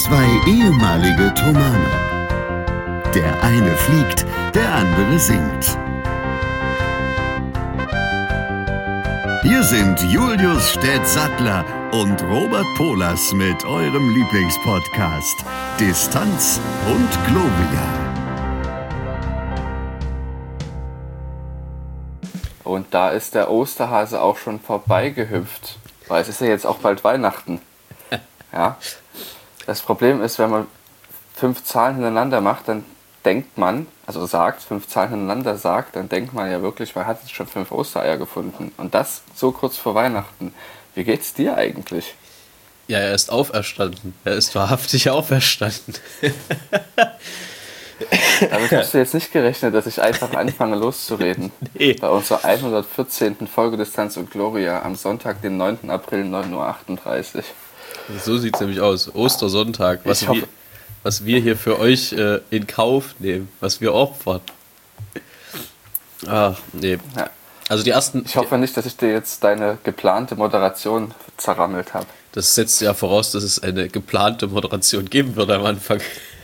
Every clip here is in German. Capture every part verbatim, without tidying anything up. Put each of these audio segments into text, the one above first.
Zwei ehemalige Tomane. Der eine fliegt, der andere singt. Hier sind Julius Städtsattler und Robert Polas mit eurem Lieblingspodcast Distanz und Globia. Und da ist der Osterhase auch schon vorbeigehüpft, weil es ist ja jetzt auch bald Weihnachten. Ja. Das Problem ist, wenn man fünf Zahlen hintereinander macht, dann denkt man, also sagt, fünf Zahlen hintereinander sagt, dann denkt man ja wirklich, man hat jetzt schon fünf Ostereier gefunden. Und das so kurz vor Weihnachten. Wie geht's dir eigentlich? Ja, er ist auferstanden. Er ist wahrhaftig auferstanden. Damit hast du jetzt nicht gerechnet, dass ich einfach anfange loszureden. Nee. Bei unserer hundertvierzehnten Folge Distanz und Gloria am Sonntag, den neunten April, neun Uhr achtunddreißig. So sieht es nämlich aus. Ostersonntag. Was, wir, was wir hier für euch äh, in Kauf nehmen. Was wir opfern. Ach, nee. Ja. Also die ersten... Ich hoffe nicht, dass ich dir jetzt deine geplante Moderation zerrammelt habe. Das setzt ja voraus, dass es eine geplante Moderation geben wird am Anfang.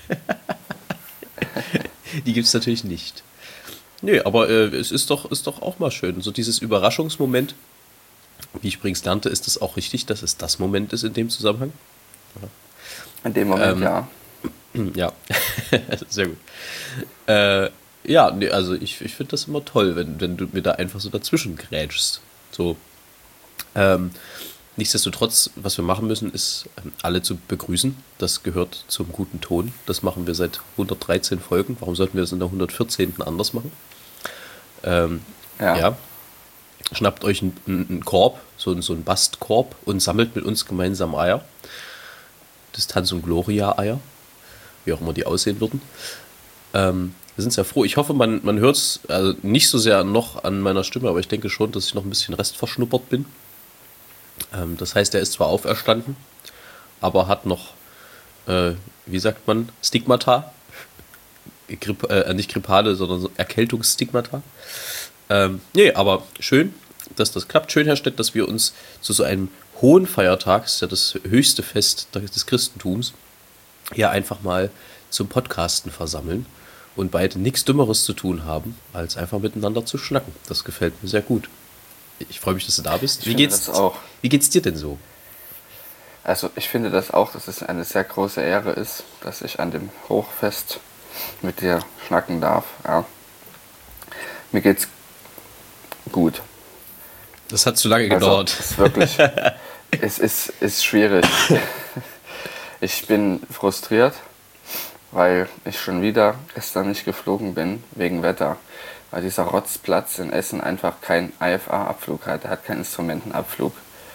Die gibt es natürlich nicht. Nee, aber äh, es ist doch, ist doch auch mal schön. So dieses Überraschungsmoment. Wie ich übrigens lernte, ist es auch richtig, dass es das Moment ist in dem Zusammenhang. Ja. In dem Moment, ähm, ja. Ja, sehr gut. Äh, ja, nee, also ich, ich finde das immer toll, wenn, wenn du mir da einfach so dazwischen grätschst. So. Ähm, nichtsdestotrotz, was wir machen müssen, ist, alle zu begrüßen. Das gehört zum guten Ton. Das machen wir seit hundertdreizehn Folgen. Warum sollten wir das in der hundertvierzehnten anders machen? Ähm, ja. ja. Schnappt euch einen, einen Korb, so, so einen Bastkorb und sammelt mit uns gemeinsam Eier. Distanz- und Gloria-Eier. Wie auch immer die aussehen würden. Ähm, wir sind sehr froh. Ich hoffe, man, man hört es also nicht so sehr noch an meiner Stimme, aber ich denke schon, dass ich noch ein bisschen restverschnuppert bin. Ähm, das heißt, er ist zwar auferstanden, aber hat noch, äh, wie sagt man, Stigmata. Gripp, äh, nicht Grippale, sondern so Erkältungsstigmata. Ähm, nee, aber schön, dass das klappt. Schön, Herr Stett, dass wir uns zu so einem hohen Feiertag, das ist ja das höchste Fest des Christentums, hier einfach mal zum Podcasten versammeln und beide nichts Dümmeres zu tun haben, als einfach miteinander zu schnacken. Das gefällt mir sehr gut. Ich freue mich, dass du da bist. Wie geht's, das auch. Wie geht's dir denn so? Also ich finde das auch, dass es eine sehr große Ehre ist, dass ich an dem Hochfest mit dir schnacken darf. Ja. Mir geht's gut. Das hat zu lange gedauert. Also, es ist wirklich, es ist, ist schwierig. Ich bin frustriert, weil ich schon wieder gestern nicht geflogen bin, wegen Wetter. Weil dieser Rotzplatz in Essen einfach keinen I F A-Abflug hat. Er hat keinen Instrumentenabflug.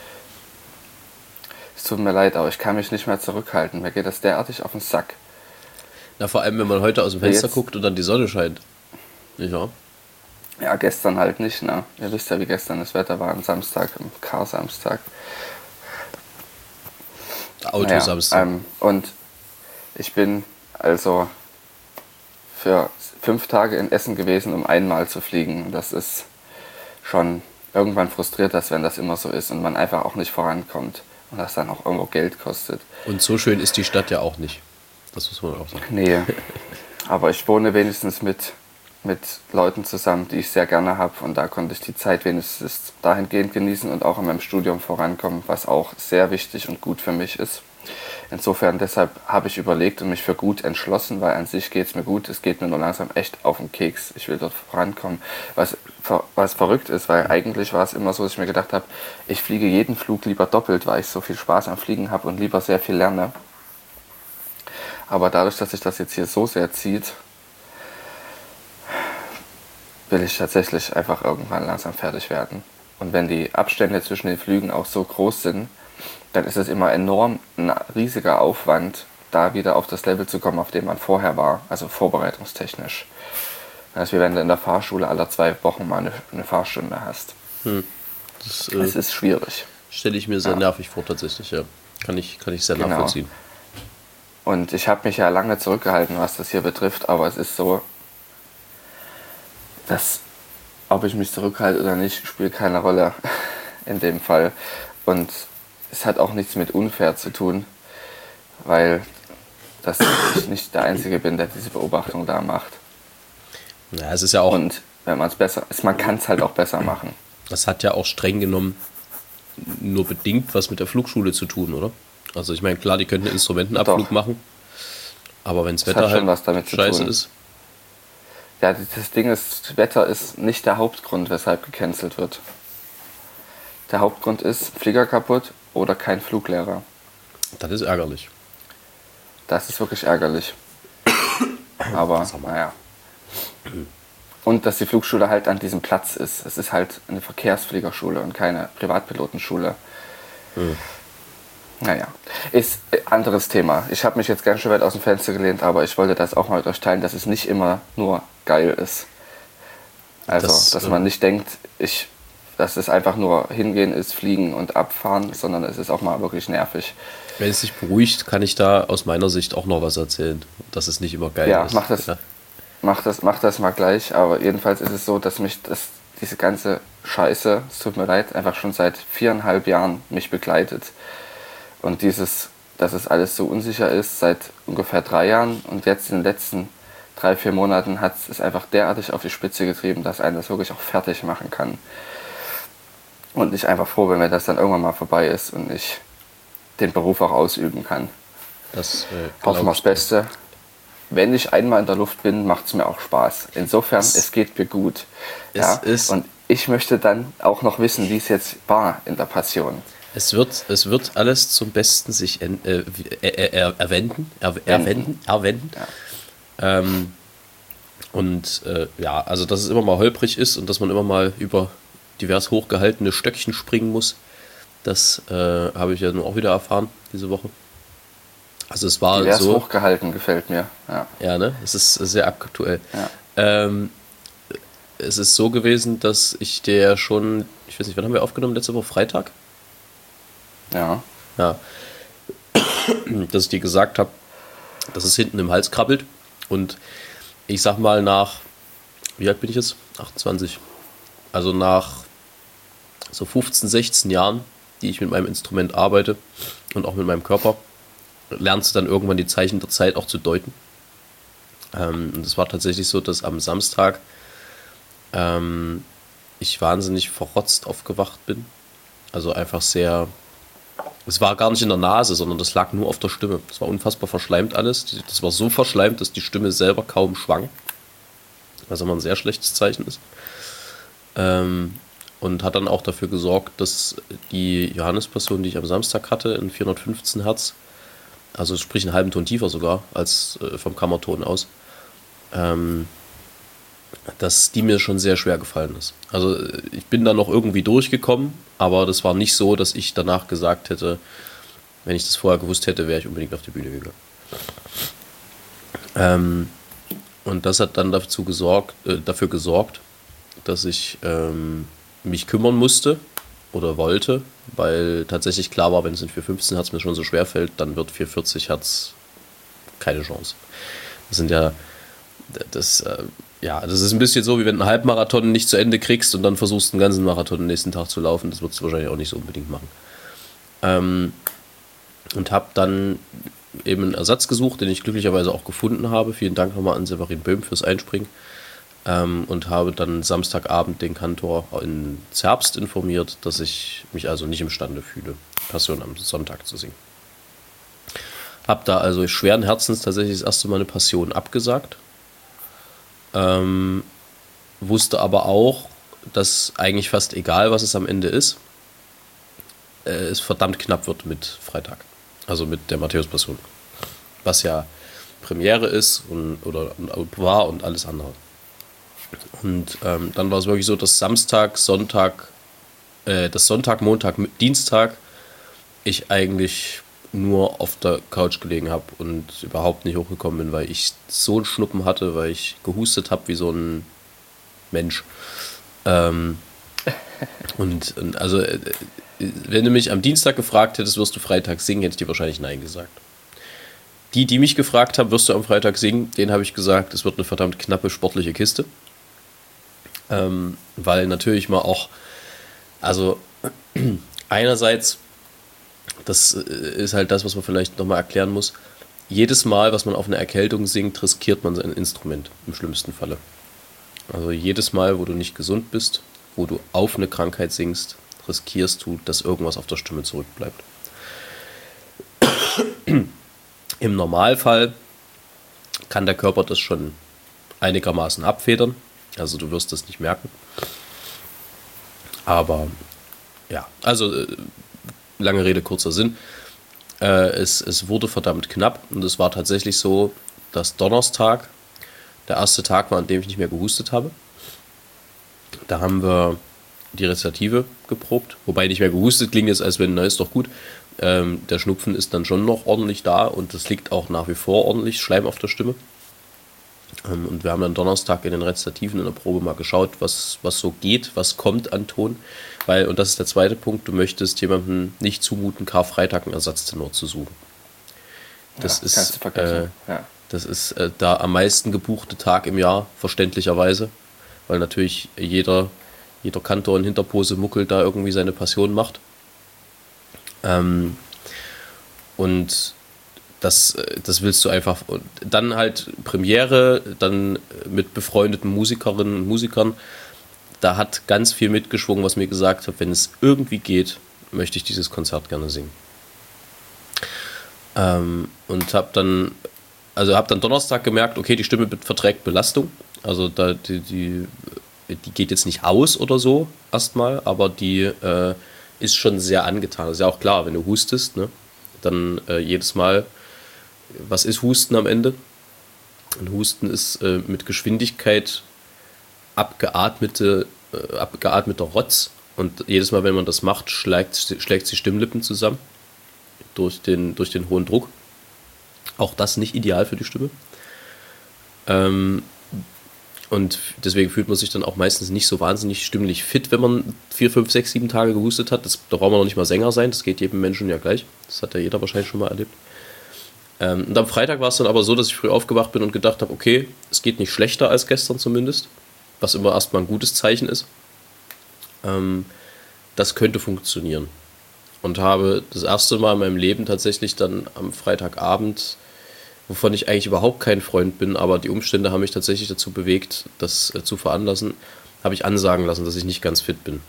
Es tut mir leid, aber ich kann mich nicht mehr zurückhalten. Mir geht das derartig auf den Sack. Na, vor allem, wenn man heute aus dem Fenster Jetzt, guckt und dann die Sonne scheint. Nicht wahr? Ja, gestern halt nicht, ne? Ihr wisst ja, wie gestern das Wetter war am Samstag, am Kar-Samstag. Autosamstag. Naja, ähm, und ich bin also für fünf Tage in Essen gewesen, um einmal zu fliegen. Das ist schon irgendwann frustriert, dass wenn das immer so ist und man einfach auch nicht vorankommt und das dann auch irgendwo Geld kostet. Und so schön ist die Stadt ja auch nicht. Das muss man auch sagen. Nee, aber ich wohne wenigstens mit mit Leuten zusammen, die ich sehr gerne habe, und da konnte ich die Zeit wenigstens dahingehend genießen und auch in meinem Studium vorankommen, was auch sehr wichtig und gut für mich ist. Insofern deshalb habe ich überlegt und mich für gut entschlossen, weil an sich geht es mir gut, es geht mir nur langsam echt auf den Keks, ich will dort vorankommen, was, was verrückt ist, weil eigentlich war es immer so, dass ich mir gedacht habe, ich fliege jeden Flug lieber doppelt, weil ich so viel Spaß am Fliegen habe und lieber sehr viel lerne. Aber dadurch, dass sich das jetzt hier so sehr zieht, will ich tatsächlich einfach irgendwann langsam fertig werden. Und wenn die Abstände zwischen den Flügen auch so groß sind, dann ist es immer enorm ein riesiger Aufwand, da wieder auf das Level zu kommen, auf dem man vorher war, also vorbereitungstechnisch. Also wie wenn du in der Fahrschule alle zwei Wochen mal eine, eine Fahrstunde hast. Hm. Das äh, ist schwierig. Stelle ich mir sehr ja. nervig vor tatsächlich, ja. Kann ich, kann ich sehr genau. nachvollziehen. Und ich habe mich ja lange zurückgehalten, was das hier betrifft, aber es ist so, dass, ob ich mich zurückhalte oder nicht, spielt keine Rolle in dem Fall. Und es hat auch nichts mit unfair zu tun, weil dass ich nicht der Einzige bin, der diese Beobachtung da macht. Ja, es ist ja auch. Und wenn man es besser, man kann es halt auch besser machen. Das hat ja auch streng genommen nur bedingt was mit der Flugschule zu tun, oder? Also ich meine, klar, die könnten einen Instrumentenabflug Doch. machen, aber wenn das Das Wetter hat schon halt was damit zu scheiße tun. ist. Ja, das Ding ist, das Wetter ist nicht der Hauptgrund, weshalb gecancelt wird. Der Hauptgrund ist Flieger kaputt oder kein Fluglehrer. Das ist ärgerlich. Das ist wirklich ärgerlich. Aber, naja. Und dass die Flugschule halt an diesem Platz ist. Es ist halt eine Verkehrsfliegerschule und keine Privatpilotenschule. Hm. Naja, ist ein anderes Thema. Ich habe mich jetzt ganz schön weit aus dem Fenster gelehnt, aber ich wollte das auch mal mit euch teilen, dass es nicht immer nur geil ist. Also, Das, dass äh, man nicht denkt, ich, dass es einfach nur hingehen ist, fliegen und abfahren, sondern es ist auch mal wirklich nervig. Wenn es dich beruhigt, kann ich da aus meiner Sicht auch noch was erzählen. Dass es nicht immer geil Ja, ist. mach das. Ja. Mach das, mach das mal gleich, aber jedenfalls ist es so, dass mich das, diese ganze Scheiße, es tut mir leid, einfach schon seit viereinhalb Jahren mich begleitet. Und dieses, dass es alles so unsicher ist, seit ungefähr drei Jahren und jetzt in den letzten drei, vier Monaten hat es einfach derartig auf die Spitze getrieben, dass einen das wirklich auch fertig machen kann. Und ich einfach froh bin, wenn das dann irgendwann mal vorbei ist und ich den Beruf auch ausüben kann. Das äh, Hoffen wir das Beste. Wenn ich einmal in der Luft bin, macht es mir auch Spaß. Insofern, es, es geht mir gut. Es ja? ist, und ich möchte dann auch noch wissen, wie es jetzt war in der Passion. Es wird, es wird alles zum Besten sich en, äh, er, er, erwenden, er, erwenden, erwenden. Ja. Ähm, und äh, ja, also dass es immer mal holprig ist und dass man immer mal über divers hochgehaltene Stöckchen springen muss, das äh, habe ich ja nun auch wieder erfahren diese Woche. Also es war divers so hochgehalten, gefällt mir. Ja, ja ne, es ist sehr aktuell. Ja. Ähm, es ist so gewesen, dass ich der schon, ich weiß nicht, wann haben wir aufgenommen, letzte Woche Freitag? Ja. Ja. Dass ich dir gesagt habe, dass es hinten im Hals krabbelt. Und ich sag mal nach, wie alt bin ich jetzt? achtundzwanzig. Also nach so fünfzehn, sechzehn Jahren, die ich mit meinem Instrument arbeite und auch mit meinem Körper, lernst du dann irgendwann die Zeichen der Zeit auch zu deuten. Ähm, und es war tatsächlich so, dass am Samstag ähm, ich wahnsinnig verrotzt aufgewacht bin. Also einfach sehr... Es war gar nicht in der Nase, sondern das lag nur auf der Stimme. Das war unfassbar verschleimt alles. Das war so verschleimt, dass die Stimme selber kaum schwang. Was immer ein sehr schlechtes Zeichen ist. Ähm, und hat dann auch dafür gesorgt, dass die Johannespassion, die ich am Samstag hatte, in vierhundertfünfzehn Hertz, also sprich einen halben Ton tiefer sogar als äh, vom Kammerton aus, ähm, dass die mir schon sehr schwer gefallen ist. Also ich bin da noch irgendwie durchgekommen, aber das war nicht so, dass ich danach gesagt hätte, wenn ich das vorher gewusst hätte, wäre ich unbedingt auf die Bühne gegangen. Ähm, und das hat dann dazu gesorgt, äh, dafür gesorgt, dass ich ähm, mich kümmern musste oder wollte, weil tatsächlich klar war, wenn es in vierhundertfünfzehn Hertz mir schon so schwer fällt, dann wird vierhundertvierzig Hertz keine Chance. Das sind ja das äh, Ja, das ist ein bisschen so, wie wenn du einen Halbmarathon nicht zu Ende kriegst und dann versuchst, einen ganzen Marathon den nächsten Tag zu laufen. Das würdest du wahrscheinlich auch nicht so unbedingt machen. Ähm, und habe dann eben einen Ersatz gesucht, den ich glücklicherweise auch gefunden habe. Vielen Dank nochmal an Severin Böhm fürs Einspringen. Ähm, und habe dann Samstagabend den Kantor in Zerbst informiert, dass ich mich also nicht imstande fühle, Passion am Sonntag zu singen. Hab da also schweren Herzens tatsächlich das erste Mal eine Passion abgesagt. Ähm, wusste aber auch, dass eigentlich fast egal, was es am Ende ist, äh, es verdammt knapp wird mit Freitag. Also mit der Matthäus-Passion. Was ja Premiere ist und, oder und war und alles andere. Und ähm, dann war es wirklich so, dass Samstag, Sonntag, äh, das Sonntag, Montag, Dienstag ich eigentlich nur auf der Couch gelegen habe und überhaupt nicht hochgekommen bin, weil ich so einen Schnuppen hatte, weil ich gehustet habe wie so ein Mensch. Ähm, und, und also, äh, wenn du mich am Dienstag gefragt hättest, wirst du Freitag singen, hätte ich dir wahrscheinlich Nein gesagt. Die, die mich gefragt haben, wirst du am Freitag singen, denen habe ich gesagt, es wird eine verdammt knappe sportliche Kiste. Ähm, weil natürlich mal auch, also einerseits, das ist halt das, was man vielleicht nochmal erklären muss. jedes Mal, was man auf eine Erkältung singt, riskiert man sein Instrument, im schlimmsten Falle. Also jedes Mal, wo du nicht gesund bist, wo du auf eine Krankheit singst, riskierst du, dass irgendwas auf der Stimme zurückbleibt. Im Normalfall kann der Körper das schon einigermaßen abfedern, also du wirst das nicht merken. Aber ja, also äh, lange Rede, kurzer Sinn. Äh, es, es wurde verdammt knapp und es war tatsächlich so, dass Donnerstag der erste Tag war, an dem ich nicht mehr gehustet habe. Da haben wir die Rezitative geprobt, wobei nicht mehr gehustet klingt jetzt, als wenn, na ist doch gut. Ähm, der Schnupfen ist dann schon noch ordentlich da und es liegt auch nach wie vor ordentlich Schleim auf der Stimme. Ähm, und wir haben dann Donnerstag in den Rezitativen in der Probe mal geschaut, was, was so geht, was kommt an Ton. Weil, und das ist der zweite Punkt, du möchtest jemandem nicht zumuten, Karfreitag einen Ersatztenor zu suchen. Das Ja, ist, äh, ja. das ist äh, der am meisten gebuchte Tag im Jahr, verständlicherweise. Weil natürlich jeder, jeder Kantor in Hinterpose Muckel da irgendwie seine Passion macht. Ähm, und das, das willst du einfach. Und dann halt Premiere, dann mit befreundeten Musikerinnen und Musikern. Da hat ganz viel mitgeschwungen, was mir gesagt hat, wenn es irgendwie geht, möchte ich dieses Konzert gerne singen. Ähm, und habe dann, also habe dann Donnerstag gemerkt, okay, die Stimme verträgt Belastung. Also da, die, die, die geht jetzt nicht aus oder so erstmal, aber die äh, ist schon sehr angetan. Das ist ja auch klar, wenn du hustest, ne, dann äh, jedes Mal, was ist Husten am Ende? Und Husten ist äh, mit Geschwindigkeit abgeatmete, äh, abgeatmeter Rotz. Und jedes Mal, wenn man das macht, schlägt, schlägt die Stimmlippen zusammen durch den, durch den hohen Druck. Auch das nicht ideal für die Stimme. Ähm, und deswegen fühlt man sich dann auch meistens nicht so wahnsinnig stimmlich fit, wenn man vier, fünf, sechs, sieben Tage gehustet hat. Das, da braucht man noch nicht mal Sänger sein, das geht jedem Menschen ja gleich. Das hat ja jeder wahrscheinlich schon mal erlebt. Ähm, und am Freitag war es dann aber so, dass ich früh aufgewacht bin und gedacht habe, okay, es geht nicht schlechter als gestern zumindest, was immer erstmal ein gutes Zeichen ist. Ähm, das könnte funktionieren. Und habe das erste Mal in meinem Leben tatsächlich dann am Freitagabend, wovon ich eigentlich überhaupt kein Freund bin, aber die Umstände haben mich tatsächlich dazu bewegt, das äh, zu veranlassen, habe ich ansagen lassen, dass ich nicht ganz fit bin.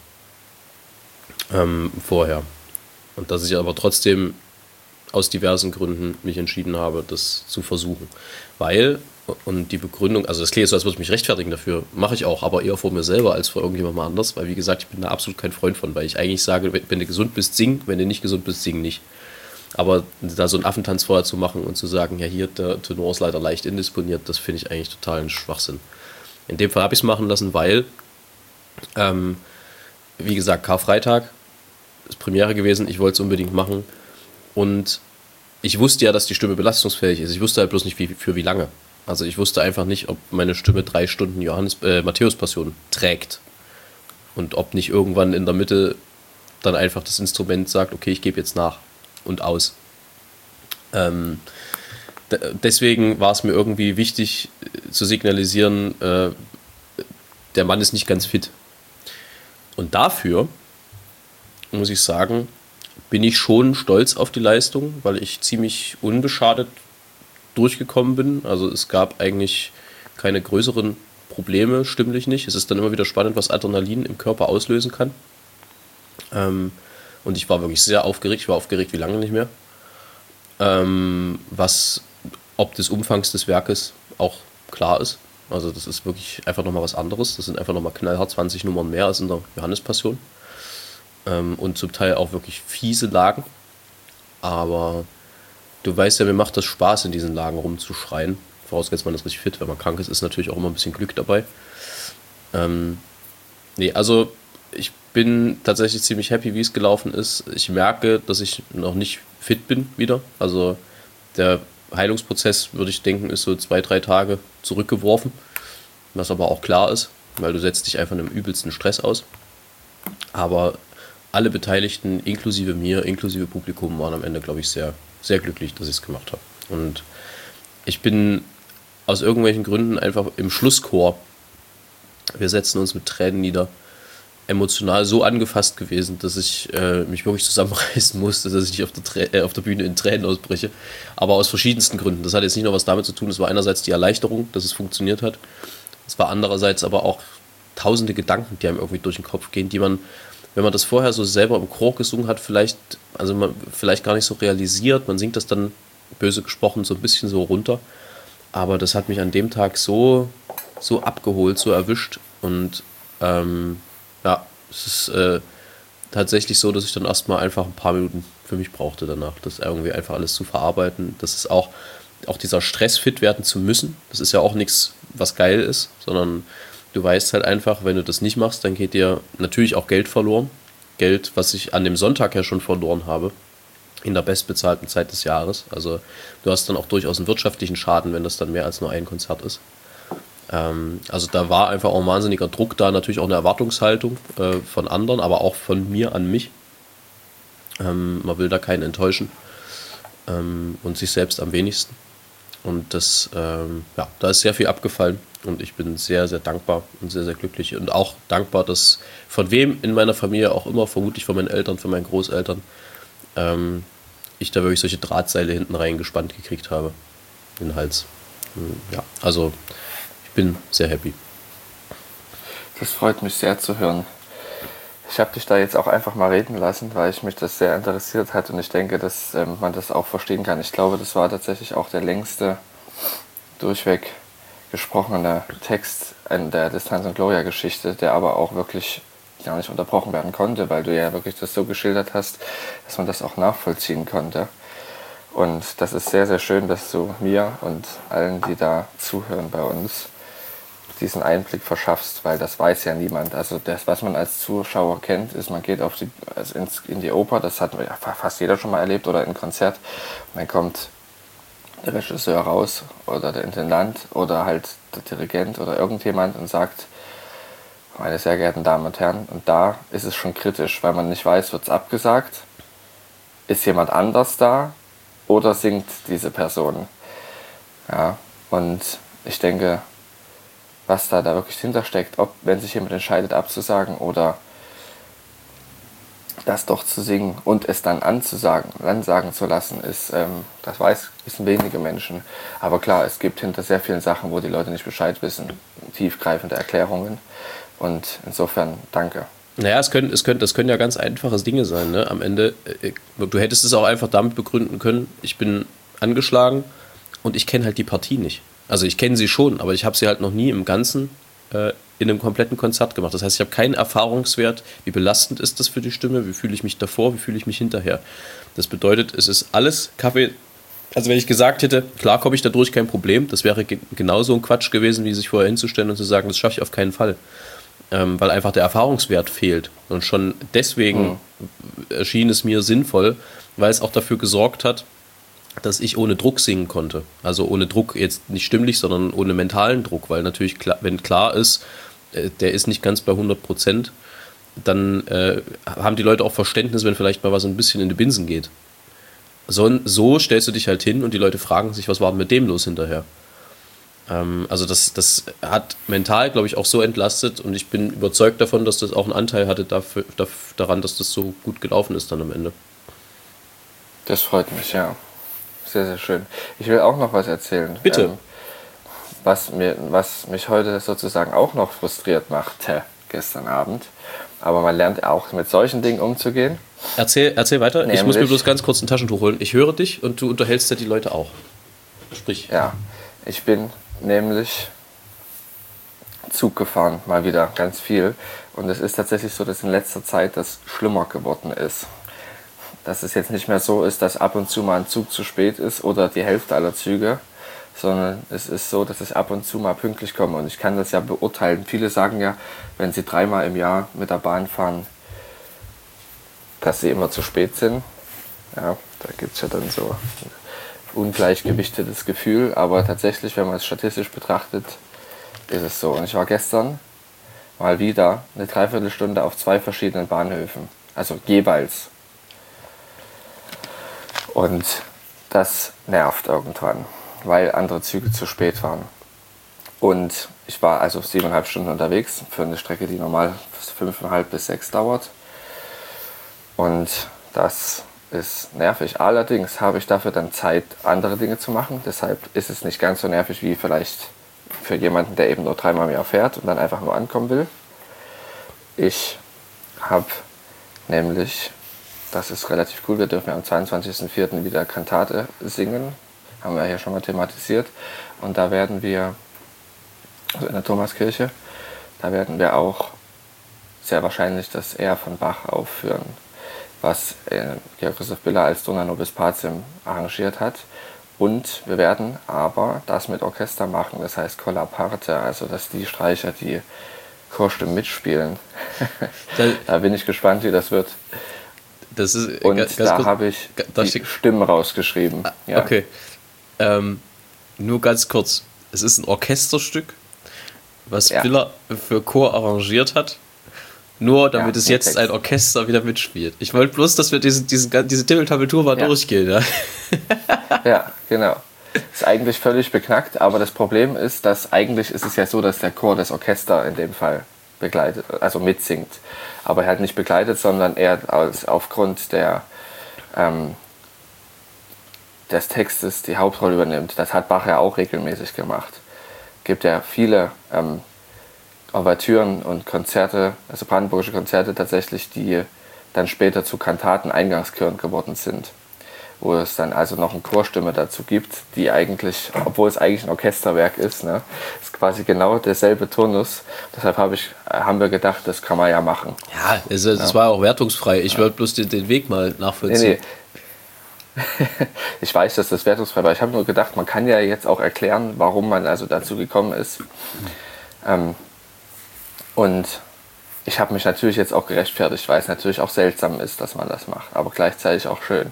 Ähm, vorher. Und dass ich aber trotzdem aus diversen Gründen mich entschieden habe, das zu versuchen. Weil, und die Begründung, also das klingt so, als würde ich mich rechtfertigen dafür, mache ich auch, aber eher vor mir selber als vor irgendjemandem anders, weil wie gesagt, ich bin da absolut kein Freund von, weil ich eigentlich sage, wenn, wenn du gesund bist, sing, wenn du nicht gesund bist, sing nicht. Aber da so einen Affentanz vorher zu machen und zu sagen, ja hier, der Tenor ist leider leicht indisponiert, das finde ich eigentlich totalen Schwachsinn. In dem Fall habe ich es machen lassen, weil, ähm, wie gesagt, Karfreitag ist Premiere gewesen, ich wollte es unbedingt machen und ich wusste ja, dass die Stimme belastungsfähig ist. Ich wusste halt bloß nicht, wie, für wie lange. Also ich wusste einfach nicht, ob meine Stimme drei Stunden Johannes, äh, Matthäus-Passion trägt. Und ob nicht irgendwann in der Mitte dann einfach das Instrument sagt, okay, ich gebe jetzt nach und aus. Ähm, d- deswegen war es mir irgendwie wichtig äh, zu signalisieren, äh, der Mann ist nicht ganz fit. Und dafür, muss ich sagen, bin ich schon stolz auf die Leistung, weil ich ziemlich unbeschadet durchgekommen bin. Also es gab eigentlich keine größeren Probleme, stimmlich nicht. Es ist dann immer wieder spannend, was Adrenalin im Körper auslösen kann. Ähm, und ich war wirklich sehr aufgeregt. Ich war aufgeregt wie lange nicht mehr. Ähm, was ob des Umfangs des Werkes auch klar ist. Also das ist wirklich einfach nochmal was anderes. Das sind einfach nochmal knallhart zwanzig Nummern mehr als in der Johannespassion. Ähm, und zum Teil auch wirklich fiese Lagen. Aber du weißt ja, mir macht das Spaß, in diesen Lagen rumzuschreien. Vorausgesetzt, man ist richtig fit. Wenn man krank ist, ist natürlich auch immer ein bisschen Glück dabei. Ähm, nee, also ich bin tatsächlich ziemlich happy, wie es gelaufen ist. Ich merke, dass ich noch nicht fit bin wieder. Also der Heilungsprozess, würde ich denken, ist so zwei, drei Tage zurückgeworfen. Was aber auch klar ist, weil du setzt dich einfach einem übelsten Stress aus. Aber alle Beteiligten, inklusive mir, inklusive Publikum, waren am Ende, glaube ich, sehr, sehr glücklich, dass ich es gemacht habe. Und ich bin aus irgendwelchen Gründen einfach im Schlusschor, wir setzen uns mit Tränen nieder, emotional so angefasst gewesen, dass ich äh, mich wirklich zusammenreißen musste, dass ich nicht auf der, Trä- äh, auf der Bühne in Tränen ausbreche. Aber aus verschiedensten Gründen. Das hat jetzt nicht nur was damit zu tun, es war einerseits die Erleichterung, dass es funktioniert hat. Es war andererseits aber auch tausende Gedanken, die einem irgendwie durch den Kopf gehen, die man, wenn man das vorher so selber im Chor gesungen hat, vielleicht, also man vielleicht gar nicht so realisiert. Man singt das dann, böse gesprochen, so ein bisschen so runter. Aber das hat mich an dem Tag so, so abgeholt, so erwischt. Und ähm, ja, es ist äh, tatsächlich so, dass ich dann erstmal einfach ein paar Minuten für mich brauchte danach, das irgendwie einfach alles zu verarbeiten. Das ist auch, auch dieser Stress, fit werden zu müssen. Das ist ja auch nichts, was geil ist, sondern du weißt halt einfach, wenn du das nicht machst, dann geht dir natürlich auch Geld verloren. Geld, was ich an dem Sonntag ja schon verloren habe, in der bestbezahlten Zeit des Jahres. Also du hast dann auch durchaus einen wirtschaftlichen Schaden, wenn das dann mehr als nur ein Konzert ist. Ähm, also da war einfach auch ein wahnsinniger Druck da, natürlich auch eine Erwartungshaltung äh, von anderen, aber auch von mir an mich. Ähm, man will da keinen enttäuschen ähm, und sich selbst am wenigsten. Und das, ähm, ja, da ist sehr viel abgefallen und ich bin sehr, sehr dankbar und sehr, sehr glücklich und auch dankbar, dass von wem in meiner Familie auch immer, vermutlich von meinen Eltern, von meinen Großeltern, ähm, ich da wirklich solche Drahtseile hinten reingespannt gekriegt habe, in den Hals. Ja, also ich bin sehr happy. Das freut mich sehr zu hören. Ich habe dich da jetzt auch einfach mal reden lassen, weil ich mich das sehr interessiert hat und ich denke, dass ähm, man das auch verstehen kann. Ich glaube, das war tatsächlich auch der längste durchweg gesprochene Text in der Distanz- und Gloria-Geschichte, der aber auch wirklich gar nicht unterbrochen werden konnte, weil du ja wirklich das so geschildert hast, dass man das auch nachvollziehen konnte. Und das ist sehr, sehr schön, dass du mir und allen, die da zuhören bei uns, diesen Einblick verschaffst, weil das weiß ja niemand. Also das, was man als Zuschauer kennt, ist, man geht auf die, also ins, in die Oper, das hat ja fast jeder schon mal erlebt, oder in ein Konzert, und dann kommt der Regisseur raus oder der Intendant oder halt der Dirigent oder irgendjemand und sagt, meine sehr geehrten Damen und Herren, und da ist es schon kritisch, weil man nicht weiß, wird es abgesagt, ist jemand anders da oder singt diese Person. Ja, und ich denke, was da, da wirklich hintersteckt, ob, wenn sich jemand entscheidet abzusagen oder das doch zu singen und es dann anzusagen, dann sagen zu lassen, ist, ähm, das weiß, wissen wenige Menschen. Aber klar, es gibt hinter sehr vielen Sachen, wo die Leute nicht Bescheid wissen, tiefgreifende Erklärungen. Und insofern, danke. Naja, es können, es können, das können ja ganz einfache Dinge sein. Ne? Am Ende, äh, du hättest es auch einfach damit begründen können, ich bin angeschlagen und ich kenne halt die Partie nicht. Also ich kenne sie schon, aber ich habe sie halt noch nie im Ganzen äh, in einem kompletten Konzert gemacht. Das heißt, ich habe keinen Erfahrungswert, wie belastend ist das für die Stimme, wie fühle ich mich davor, wie fühle ich mich hinterher. Das bedeutet, es ist alles Kaffee. Also wenn ich gesagt hätte, klar komme ich da durch, kein Problem, das wäre ge- genauso ein Quatsch gewesen, wie sich vorher hinzustellen und zu sagen, das schaffe ich auf keinen Fall. Ähm, weil einfach der Erfahrungswert fehlt. Und schon deswegen mhm. erschien es mir sinnvoll, weil es auch dafür gesorgt hat, dass ich ohne Druck singen konnte. Also ohne Druck jetzt nicht stimmlich, sondern ohne mentalen Druck, weil natürlich, klar, wenn klar ist, äh, der ist nicht ganz bei hundert Prozent, dann äh, haben die Leute auch Verständnis, wenn vielleicht mal was ein bisschen in die Binsen geht. So, so stellst du dich halt hin und die Leute fragen sich, was war denn mit dem los hinterher? Ähm, also das, das hat mental, glaube ich, auch so entlastet und ich bin überzeugt davon, dass das auch einen Anteil hatte dafür, dafür, daran, dass das so gut gelaufen ist dann am Ende. Das freut mich, ja. Sehr, sehr schön. Ich will auch noch was erzählen. Bitte. Ähm, was, mir, was mich heute sozusagen auch noch frustriert machte gestern Abend. Aber man lernt auch mit solchen Dingen umzugehen. Erzähl, erzähl weiter. Nämlich, ich muss mir bloß ganz kurz ein Taschentuch holen. Ich höre dich und du unterhältst ja die Leute auch. Sprich. Ja, ich bin nämlich Zug gefahren, mal wieder ganz viel. Und es ist tatsächlich so, dass in letzter Zeit das schlimmer geworden ist. Dass es jetzt nicht mehr so ist, dass ab und zu mal ein Zug zu spät ist oder die Hälfte aller Züge, sondern es ist so, dass ich ab und zu mal pünktlich komme. Und ich kann das ja beurteilen. Viele sagen ja, wenn sie dreimal im Jahr mit der Bahn fahren, dass sie immer zu spät sind. Ja, da gibt es ja dann so ein ungleichgewichtetes Gefühl. Aber tatsächlich, wenn man es statistisch betrachtet, ist es so. Und ich war gestern mal wieder eine Dreiviertelstunde auf zwei verschiedenen Bahnhöfen. Also jeweils. Und das nervt irgendwann, weil andere Züge zu spät waren. Und ich war also siebeneinhalb Stunden unterwegs für eine Strecke, die normal fünfeinhalb bis sechs dauert. Und das ist nervig. Allerdings habe ich dafür dann Zeit, andere Dinge zu machen. Deshalb ist es nicht ganz so nervig wie vielleicht für jemanden, der eben nur dreimal im Jahr fährt und dann einfach nur ankommen will. Ich habe nämlich, das ist relativ cool, wir dürfen ja am zweiundzwanzigsten vierten wieder Kantate singen. Haben wir ja hier schon mal thematisiert. Und da werden wir, also in der Thomaskirche, da werden wir auch sehr wahrscheinlich das Ehr von Bach aufführen, was äh, Georg Christoph Biller als Dona nobis pacem arrangiert hat. Und wir werden aber das mit Orchester machen, das heißt Colla parte, also dass die Streicher die Chorstimmen mitspielen. Da, da bin ich gespannt, wie das wird. Das ist, Und ganz da kurz, habe ich die ich, Stimmen rausgeschrieben. Ja. Okay. Ähm, nur ganz kurz. Es ist ein Orchesterstück, was ja. Biller für Chor arrangiert hat. Nur damit ja, es jetzt Text. Ein Orchester wieder mitspielt. Ich wollte bloß, dass wir diesen, diesen, diese Tippeltabeltour mal ja. durchgehen. Ja? Ja, genau. Ist eigentlich völlig beknackt, aber das Problem ist, dass eigentlich ist es ja so, dass der Chor das Orchester in dem Fall begleitet, also mitsingt. Aber er hat nicht begleitet, sondern er als, aufgrund der, ähm, des Textes die Hauptrolle übernimmt. Das hat Bach ja auch regelmäßig gemacht. Es gibt ja viele ähm, Ouvertüren und Konzerte, also brandenburgische Konzerte tatsächlich, die dann später zu Kantaten Eingangschören geworden sind. Wo es dann also noch eine Chorstimme dazu gibt, die eigentlich, obwohl es eigentlich ein Orchesterwerk ist, ne, ist quasi genau derselbe Turnus. Deshalb hab ich, haben wir gedacht, das kann man ja machen. Ja, das, das ja. war auch wertungsfrei. Ich ja. wollte bloß den, den Weg mal nachvollziehen. Nee, nee. Ich weiß, dass das wertungsfrei war. Ich habe nur gedacht, man kann ja jetzt auch erklären, warum man also dazu gekommen ist. Ähm, und ich habe mich natürlich jetzt auch gerechtfertigt, weil es natürlich auch seltsam ist, dass man das macht, aber gleichzeitig auch schön.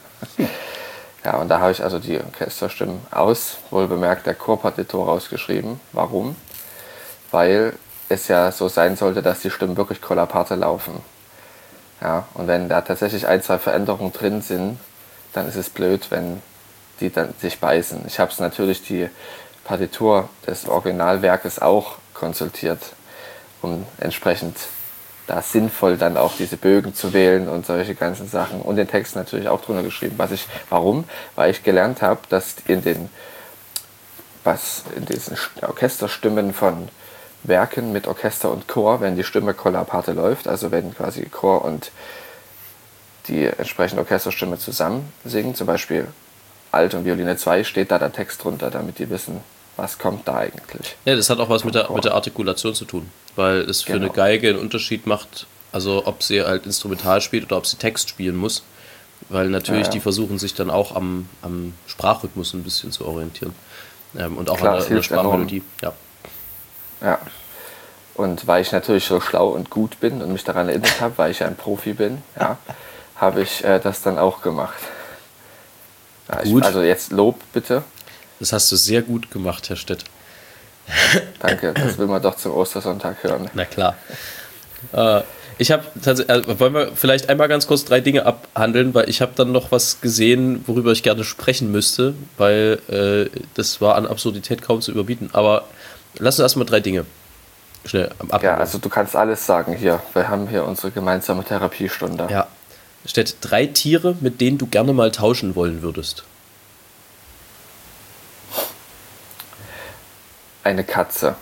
Ja, und da habe ich also die Orchesterstimmen aus, wohlbemerkt der Chorpartitur rausgeschrieben. Warum? Weil es ja so sein sollte, dass die Stimmen wirklich Colla parte laufen. Ja, und wenn da tatsächlich ein, zwei Veränderungen drin sind, dann ist es blöd, wenn die dann sich beißen. Ich habe es natürlich die Partitur des Originalwerkes auch konsultiert, um entsprechend da sinnvoll dann auch diese Bögen zu wählen und solche ganzen Sachen und den Text natürlich auch drunter geschrieben. Was ich, warum? Weil ich gelernt habe, dass in den, was in diesen Orchesterstimmen von Werken mit Orchester und Chor, wenn die Stimme Colla parte läuft, also wenn quasi Chor und die entsprechende Orchesterstimme zusammen singen, zum Beispiel Alt und Violine zwei, steht da der Text drunter, damit die wissen, was kommt da eigentlich. Ja, das hat auch was mit der, mit der Artikulation zu tun, weil es für genau. eine Geige einen Unterschied macht, also ob sie halt instrumental spielt oder ob sie Text spielen muss, weil natürlich ja, ja. die versuchen sich dann auch am, am Sprachrhythmus ein bisschen zu orientieren ähm, und auch Klar, an der, der Sprachmelodie. Ja. ja, und weil ich natürlich so schlau und gut bin und mich daran erinnert habe, weil ich ein Profi bin, ja, habe ich äh, das dann auch gemacht. Ja, ich, also jetzt Lob bitte. Das hast du sehr gut gemacht, Herr Stett. Danke, das will man doch zum Ostersonntag hören. Na klar. Äh, ich habe tatsächlich, äh, wollen wir vielleicht einmal ganz kurz drei Dinge abhandeln, weil ich habe dann noch was gesehen, worüber ich gerne sprechen müsste, weil äh, das war an Absurdität kaum zu überbieten. Aber lass uns erstmal drei Dinge schnell abhandeln. Ja, also du kannst alles sagen hier. Wir haben hier unsere gemeinsame Therapiestunde. Ja. Stett, drei Tiere, mit denen du gerne mal tauschen wollen würdest. Eine Katze.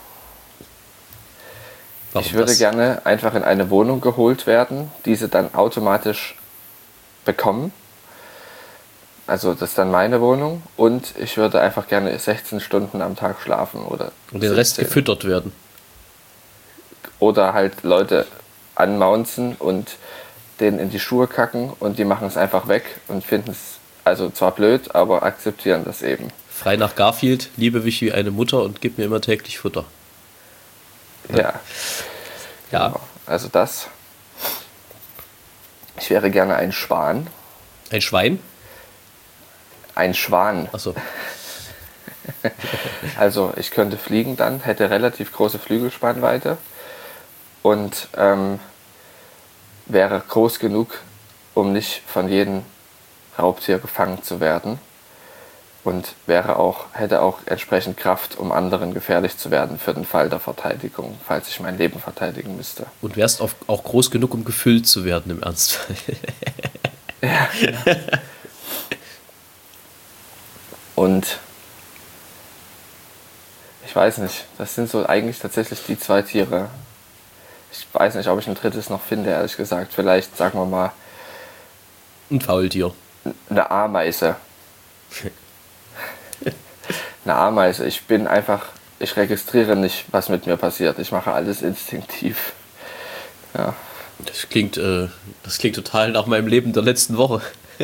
Warum ich würde das? gerne einfach in eine Wohnung geholt werden, diese dann automatisch bekommen. Also das ist dann meine Wohnung und ich würde einfach gerne sechzehn Stunden am Tag schlafen. Oder und den Rest gefüttert werden. Oder halt Leute anmaunzen und denen in die Schuhe kacken und die machen es einfach weg und finden es also zwar blöd, aber akzeptieren das eben. Frei nach Garfield, liebe mich wie eine Mutter und gib mir immer täglich Futter. Ja. Ja. Genau. Also das. Ich wäre gerne ein Schwan. Ein Schwein? Ein Schwan. Ach so. Also ich könnte fliegen dann, hätte relativ große Flügelspannweite und ähm, wäre groß genug, um nicht von jedem Raubtier gefangen zu werden. und wäre auch, hätte auch entsprechend Kraft, um anderen gefährlich zu werden für den Fall der Verteidigung, falls ich mein Leben verteidigen müsste. Und wärst auch, auch groß genug, um gefüllt zu werden im Ernstfall. Ja, ja. Und ich weiß nicht, das sind so eigentlich tatsächlich die zwei Tiere. Ich weiß nicht, ob ich ein drittes noch finde, ehrlich gesagt. Vielleicht, sagen wir mal, ein Faultier. Eine Ameise. Eine Ameise. Ich bin einfach, ich registriere nicht, was mit mir passiert. Ich mache alles instinktiv. Ja. Das klingt, äh, das klingt total nach meinem Leben der letzten Woche.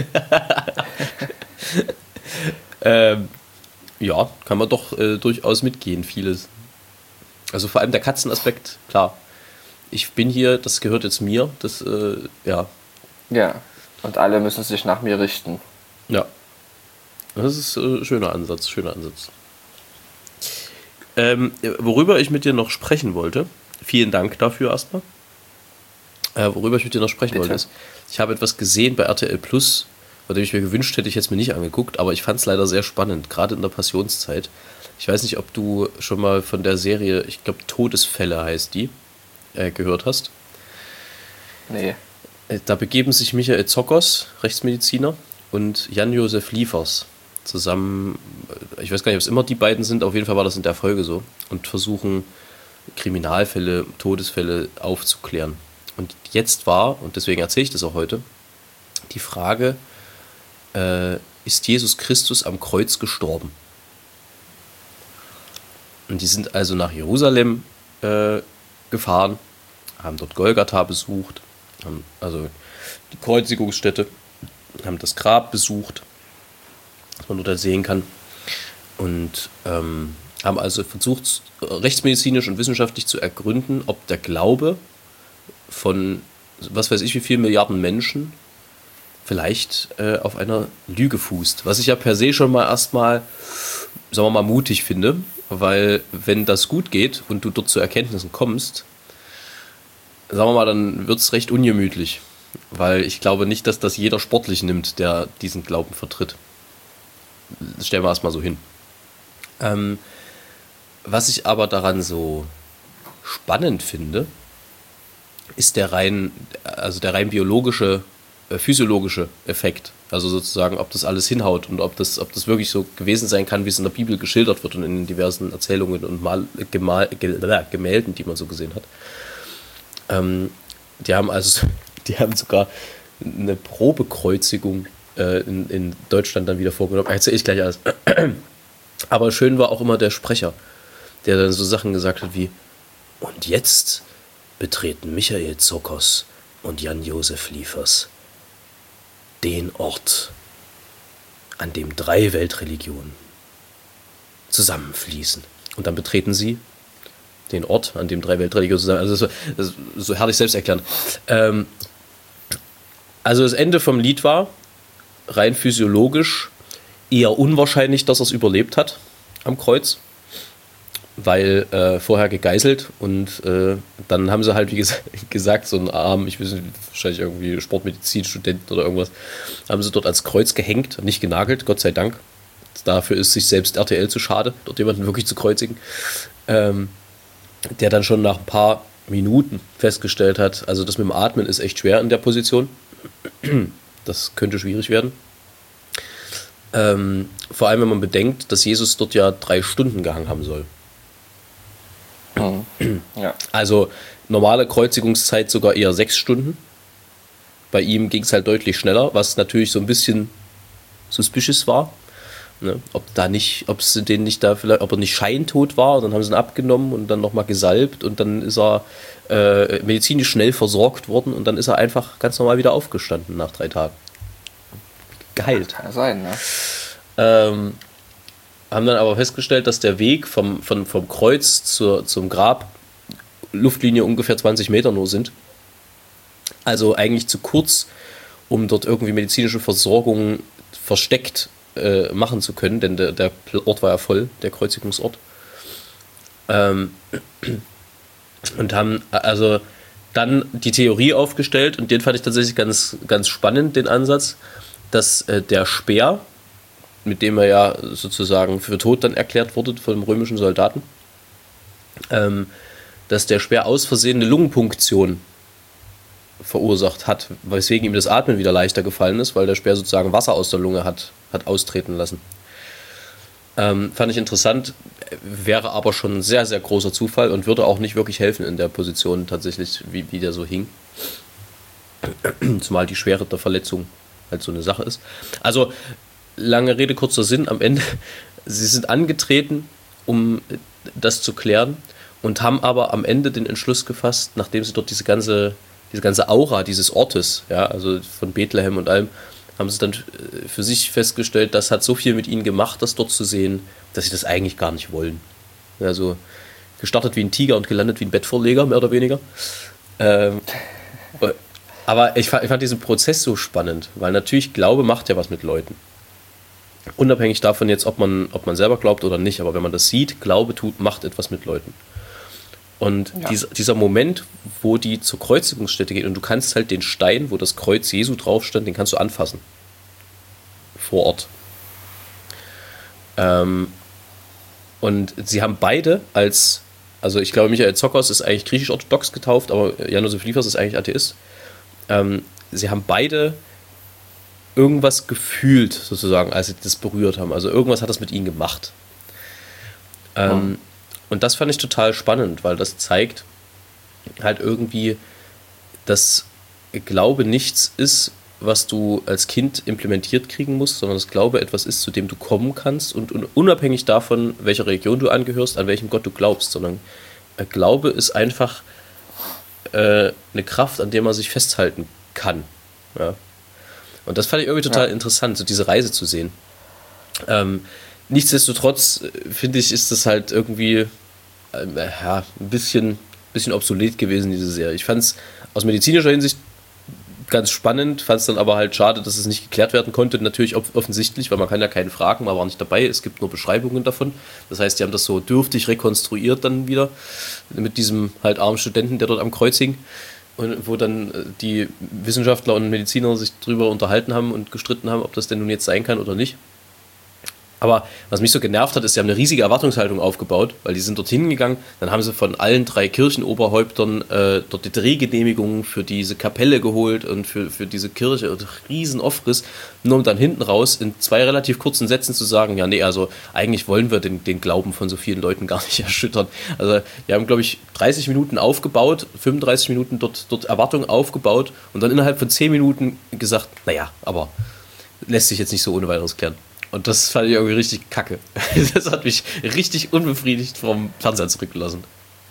ähm, ja, kann man doch äh, durchaus mitgehen, vieles. Also vor allem der Katzenaspekt, klar. Ich bin hier, das gehört jetzt mir, das, äh, ja. Ja, und alle müssen sich nach mir richten. Ja. Das ist ein äh, schöner Ansatz, schöner Ansatz. Ähm, worüber ich mit dir noch sprechen wollte, vielen Dank dafür erstmal. Äh, worüber ich mit dir noch sprechen Bitte? wollte, ist, ich habe etwas gesehen bei R T L Plus, bei dem ich mir gewünscht hätte, ich hätte es mir nicht angeguckt, aber ich fand es leider sehr spannend, gerade in der Passionszeit. Ich weiß nicht, ob du schon mal von der Serie, ich glaube Todesfälle heißt die, äh, gehört hast. Nee. Äh, da begeben sich Michael Zokos, Rechtsmediziner, und Jan-Josef Liefers zusammen, ich weiß gar nicht, ob es immer die beiden sind, auf jeden Fall war das in der Folge so, und versuchen Kriminalfälle, Todesfälle aufzuklären. Und jetzt war, und deswegen erzähle ich das auch heute, die Frage, äh, ist Jesus Christus am Kreuz gestorben? Und die sind also nach Jerusalem äh, gefahren, haben dort Golgatha besucht, haben also die Kreuzigungsstätte, haben das Grab besucht, was man dort sehen kann, und ähm, haben also versucht, rechtsmedizinisch und wissenschaftlich zu ergründen, ob der Glaube von was weiß ich wie vielen Milliarden Menschen vielleicht äh, auf einer Lüge fußt. Was ich ja per se schon mal erstmal, sagen wir mal, mutig finde, weil wenn das gut geht und du dort zu Erkenntnissen kommst, sagen wir mal, dann wird es recht ungemütlich. Weil ich glaube nicht, dass das jeder sportlich nimmt, der diesen Glauben vertritt. Das stellen wir erstmal so hin. Ähm, was ich aber daran so spannend finde, ist der rein, also der rein biologische, äh, physiologische Effekt. Also sozusagen, ob das alles hinhaut und ob das, ob das wirklich so gewesen sein kann, wie es in der Bibel geschildert wird und in den diversen Erzählungen und Mal, Gemal, Gemälden, die man so gesehen hat. Ähm, die haben also, die haben sogar eine Probekreuzigung äh, in, in Deutschland dann wieder vorgenommen. Erzähle ich gleich alles. Aber schön war auch immer der Sprecher, der dann so Sachen gesagt hat wie: Und jetzt betreten Michael Zokos und Jan-Josef Liefers den Ort, an dem drei Weltreligionen zusammenfließen. Und dann betreten sie den Ort, an dem drei Weltreligionen zusammen, also so, so, so herrlich selbst erklären. Ähm, also das Ende vom Lied war, rein physiologisch, eher unwahrscheinlich, dass er es überlebt hat am Kreuz, weil äh, vorher gegeißelt, und äh, dann haben sie halt, wie ges- gesagt, so einen Arm, ich weiß nicht, wahrscheinlich irgendwie Sportmedizinstudenten oder irgendwas, haben sie dort ans Kreuz gehängt, nicht genagelt, Gott sei Dank. Dafür ist sich selbst R T L zu schade, dort jemanden wirklich zu kreuzigen. Ähm, der dann schon nach ein paar Minuten festgestellt hat, also das mit dem Atmen ist echt schwer in der Position. Das könnte schwierig werden. Ähm, vor allem, wenn man bedenkt, dass Jesus dort ja drei Stunden gehangen haben soll. Ja. Also normale Kreuzigungszeit sogar eher sechs Stunden. Bei ihm ging es halt deutlich schneller, was natürlich so ein bisschen suspicious war. Ne? Ob da nicht, ob es den nicht da vielleicht, ob er nicht scheintot war, und dann haben sie ihn abgenommen und dann nochmal gesalbt und dann ist er äh, medizinisch schnell versorgt worden und dann ist er einfach ganz normal wieder aufgestanden nach drei Tagen. Geheilt. Kann sein, ne? Ähm, haben dann aber festgestellt, dass der Weg vom, vom, vom Kreuz zur, zum Grab Luftlinie ungefähr zwanzig Meter nur sind. Also eigentlich zu kurz, um dort irgendwie medizinische Versorgung versteckt äh, machen zu können, denn der, der Ort war ja voll, der Kreuzigungsort. Ähm, und haben also dann die Theorie aufgestellt, und den fand ich tatsächlich ganz, ganz spannend, den Ansatz, dass äh, der Speer mit dem er ja sozusagen für tot dann erklärt wurde von einem römischen Soldaten, ähm, dass der Speer aus Versehen eine Lungenpunktion verursacht hat, weswegen ihm das Atmen wieder leichter gefallen ist, weil der Speer sozusagen Wasser aus der Lunge hat, hat austreten lassen. Ähm, fand ich interessant, wäre aber schon ein sehr, sehr großer Zufall und würde auch nicht wirklich helfen in der Position tatsächlich, wie, wie der so hing. Zumal die Schwere der Verletzung halt so eine Sache ist. Also, lange Rede, kurzer Sinn, am Ende, sie sind angetreten, um das zu klären und haben aber am Ende den Entschluss gefasst, nachdem sie dort diese ganze, diese ganze Aura dieses Ortes, ja, also von Bethlehem und allem, haben sie dann für sich festgestellt, das hat so viel mit ihnen gemacht, das dort zu sehen, dass sie das eigentlich gar nicht wollen. Also gestartet wie ein Tiger und gelandet wie ein Bettvorleger, mehr oder weniger. Ähm, aber ich fand, ich fand diesen Prozess so spannend, weil natürlich Glaube macht ja was mit Leuten. Unabhängig davon jetzt, ob man, ob man selber glaubt oder nicht, aber wenn man das sieht, Glaube tut, macht etwas mit Leuten. Und ja. dieser, dieser Moment, wo die zur Kreuzigungsstätte gehen und du kannst halt den Stein, wo das Kreuz Jesu drauf stand, den kannst du anfassen. Vor Ort. Ähm, und sie haben beide als, also ich glaube, Michael Zokos ist eigentlich griechisch-orthodox getauft, aber Jan-Josef Liefers ist eigentlich Atheist. Ähm, sie haben beide irgendwas gefühlt, sozusagen, als sie das berührt haben. Also irgendwas hat das mit ihnen gemacht. Ähm, oh. Und das fand ich total spannend, weil das zeigt halt irgendwie, dass Glaube nichts ist, was du als Kind implementiert kriegen musst, sondern dass Glaube etwas ist, zu dem du kommen kannst und unabhängig davon, welcher Religion du angehörst, an welchem Gott du glaubst, sondern Glaube ist einfach äh, eine Kraft, an der man sich festhalten kann. Ja. Und das fand ich irgendwie total ja. interessant, so diese Reise zu sehen. Ähm, nichtsdestotrotz, finde ich, ist das halt irgendwie äh, ja, ein bisschen, bisschen obsolet gewesen, diese Serie. Ich fand es aus medizinischer Hinsicht ganz spannend, fand es dann aber halt schade, dass es nicht geklärt werden konnte. Natürlich offensichtlich, weil man kann ja keinen fragen, man war nicht dabei, es gibt nur Beschreibungen davon. Das heißt, die haben das so dürftig rekonstruiert dann wieder mit diesem halt armen Studenten, der dort am Kreuz hing. Und wo dann die Wissenschaftler und Mediziner sich drüber unterhalten haben und gestritten haben, ob das denn nun jetzt sein kann oder nicht. Aber was mich so genervt hat, ist, sie haben eine riesige Erwartungshaltung aufgebaut, weil die sind dorthin gegangen, dann haben sie von allen drei Kirchenoberhäuptern äh, dort die Drehgenehmigungen für diese Kapelle geholt und für, für diese Kirche und riesen Aufriss, nur um dann hinten raus in zwei relativ kurzen Sätzen zu sagen, ja nee, also eigentlich wollen wir den, den Glauben von so vielen Leuten gar nicht erschüttern. Also wir haben, glaube ich, dreißig Minuten aufgebaut, fünfunddreißig Minuten dort, dort Erwartungen aufgebaut und dann innerhalb von zehn Minuten gesagt, naja, aber lässt sich jetzt nicht so ohne weiteres klären. Und das fand ich irgendwie richtig kacke. Das hat mich richtig unbefriedigt vom Fernseher zurückgelassen.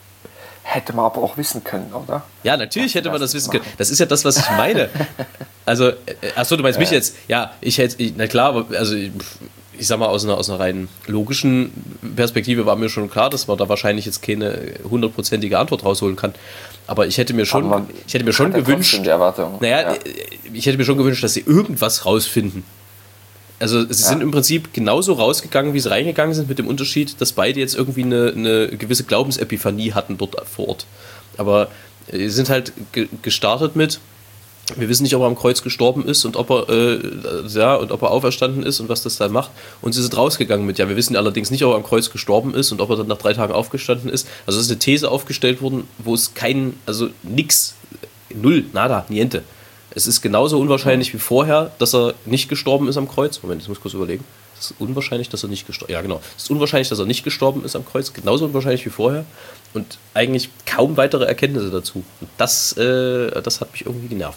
Hätte man aber auch wissen können, oder? Ja, natürlich hätte man das wissen können. Das ist ja das, was ich meine. Also, achso, du meinst mich jetzt? Ja, ich hätte, na klar, aber also ich, ich sag mal, aus einer, aus einer rein logischen Perspektive war mir schon klar, dass man da wahrscheinlich jetzt keine hundertprozentige Antwort rausholen kann. Aber ich hätte mir schon, man, ich hätte mir schon gewünscht, die Erwartung. Naja, ja. ich hätte mir schon gewünscht, dass sie irgendwas rausfinden. Also sie sind ja. im Prinzip genauso rausgegangen, wie sie reingegangen sind, mit dem Unterschied, dass beide jetzt irgendwie eine, eine gewisse Glaubensepiphanie hatten dort vor Ort. Aber sie sind halt ge- gestartet mit, wir wissen nicht, ob er am Kreuz gestorben ist und ob er, äh, ja, und ob er auferstanden ist und was das dann macht. Und sie sind rausgegangen mit, ja, wir wissen allerdings nicht, ob er am Kreuz gestorben ist und ob er dann nach drei Tagen aufgestanden ist. Also es ist eine These aufgestellt worden, wo es kein, also nix, null, nada, niente. Es ist genauso unwahrscheinlich wie vorher, dass er nicht gestorben ist am Kreuz. Moment, ich muss kurz überlegen. Es ist unwahrscheinlich, dass er nicht gestorben ist. Ja, genau. Es ist unwahrscheinlich, dass er nicht gestorben ist am Kreuz. Genauso unwahrscheinlich wie vorher. Und eigentlich kaum weitere Erkenntnisse dazu. Und das, äh, das hat mich irgendwie genervt.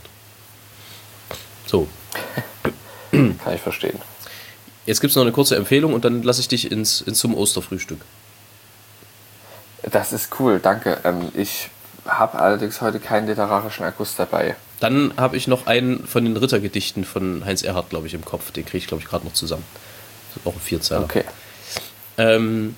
So. Kann ich verstehen. Jetzt gibt es noch eine kurze Empfehlung und dann lasse ich dich ins, ins zum Osterfrühstück. Das ist cool, danke. Ähm, ich habe allerdings heute keinen literarischen Erguss dabei. Dann habe ich noch einen von den Rittergedichten von Heinz Erhardt, glaube ich, im Kopf. Den kriege ich, glaube ich, gerade noch zusammen. Das ist auch ein Vierzeiler. Okay. Ähm,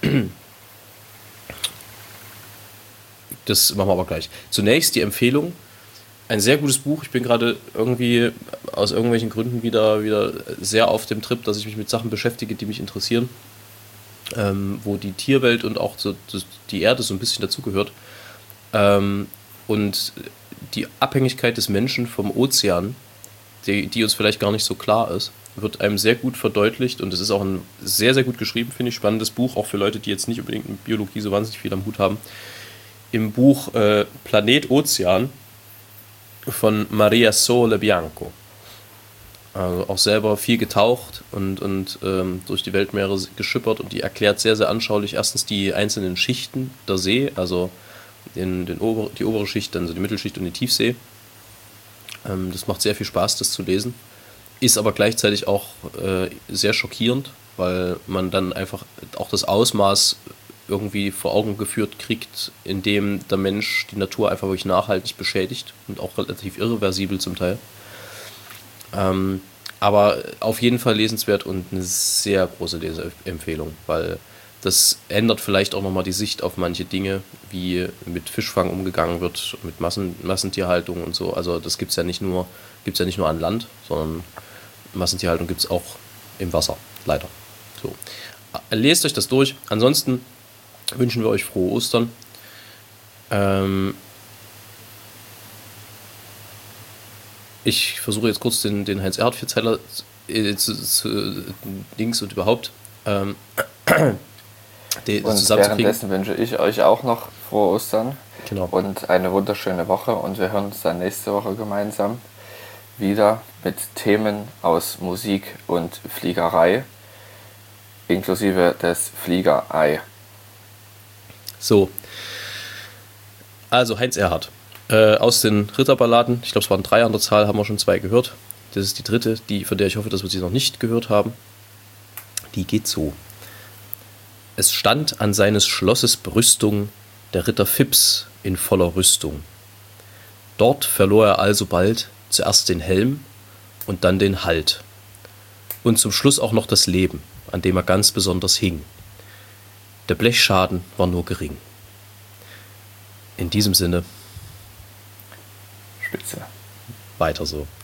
das machen wir aber gleich. Zunächst die Empfehlung. Ein sehr gutes Buch. Ich bin gerade irgendwie aus irgendwelchen Gründen wieder, wieder sehr auf dem Trip, dass ich mich mit Sachen beschäftige, die mich interessieren. Ähm, wo die Tierwelt und auch so die Erde so ein bisschen dazugehört. Ähm, und die Abhängigkeit des Menschen vom Ozean, die, die uns vielleicht gar nicht so klar ist. wird einem sehr gut verdeutlicht und es ist auch ein sehr, sehr gut geschrieben, finde ich, spannendes Buch, auch für Leute, die jetzt nicht unbedingt mit Biologie so wahnsinnig viel am Hut haben. Im Buch äh, Planet Ozean von Maria Sole Bianco. Also auch selber viel getaucht und, und ähm, durch die Weltmeere geschippert und die erklärt sehr, sehr anschaulich erstens die einzelnen Schichten der See, also den, den Ober, die obere Schicht, dann so die Mittelschicht und die Tiefsee. Ähm, das macht sehr viel Spaß, das zu lesen. Ist aber gleichzeitig auch äh, sehr schockierend, weil man dann einfach auch das Ausmaß irgendwie vor Augen geführt kriegt, in dem der Mensch die Natur einfach wirklich nachhaltig beschädigt und auch relativ irreversibel zum Teil. Ähm, aber auf jeden Fall lesenswert und eine sehr große Leseempfehlung, weil das ändert vielleicht auch nochmal die Sicht auf manche Dinge, wie mit Fischfang umgegangen wird, mit Massen, Massentierhaltung und so. Also das gibt es ja nicht nur, gibt's ja nicht nur an Land, sondern Massentierhaltung gibt es auch im Wasser, leider. So. Lest euch das durch. Ansonsten wünschen wir euch frohe Ostern. Ähm ich versuche jetzt kurz den, den Heinz-Erhardt-Vierzeiler äh, zu, zu Dings und überhaupt ähm, die, und währenddessen wünsche ich euch auch noch frohe Ostern. Genau. Und eine wunderschöne Woche und wir hören uns dann nächste Woche gemeinsam wieder mit Themen aus Musik und Fliegerei, inklusive des Fliegerei. So, also Heinz Erhardt. Äh, aus den Ritterballaden, ich glaube es waren drei an der Zahl, haben wir schon zwei gehört. Das ist die dritte, die, von der ich hoffe, dass wir sie noch nicht gehört haben. Die geht so. Es stand an seines Schlosses Brüstung der Ritter Phips in voller Rüstung. Dort verlor er alsobald zuerst den Helm und dann den Halt. Und zum Schluss auch noch das Leben, an dem er ganz besonders hing. Der Blechschaden war nur gering. In diesem Sinne, Spitze. weiter so.